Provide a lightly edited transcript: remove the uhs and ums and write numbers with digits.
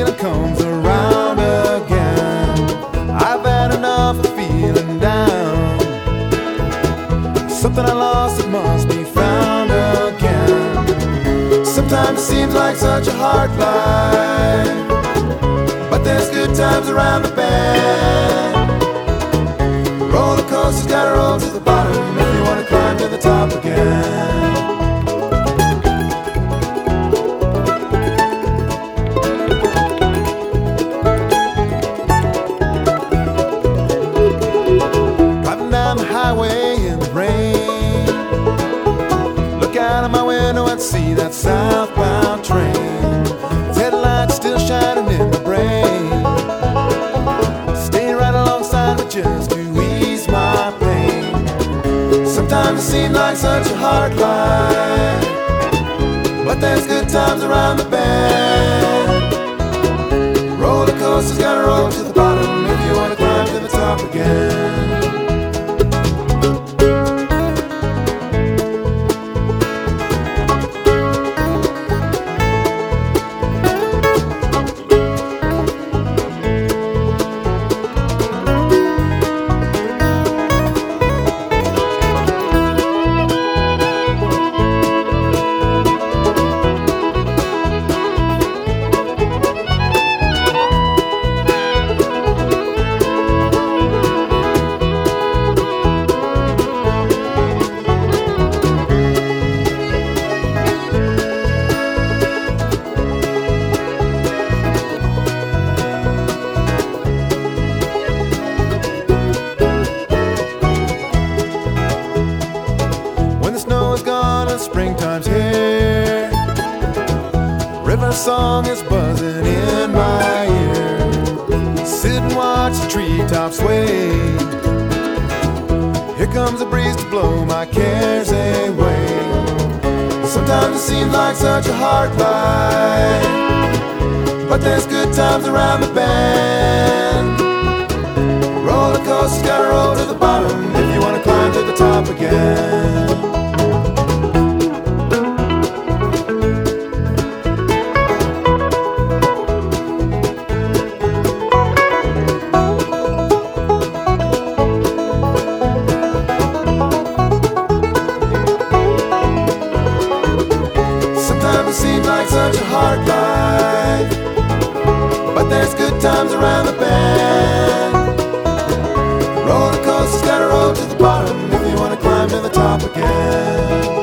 feeling comes around again. I've had enough of feeling down. Something I lost that must be found again. Sometimes it seems like such a hard life, but there's good times around the bend. Roller coaster's gotta roll to the bottom if you wanna climb to the top again. Driving down the highway in the rain, look out of my window and see that southbound train. Its headlights still shining in the brain. Stay right alongside me just to ease my pain. Sometimes it seems like such a hard life, but there's good times around the bend. Roller coaster's gotta roll to the bottom if you wanna climb to the top again. Springtime's here, river song is buzzing in my ear. Sit and watch the treetops sway. Here comes a breeze to blow my cares away. Sometimes it seems like such a hard life, but there's good times around the bend. Roller coaster's gotta roll to the bottom if you wanna climb to the top again. It seems like such a hard life, but there's good times around the bend. Roller coaster's gotta roll to the bottom if you wanna climb to the top again.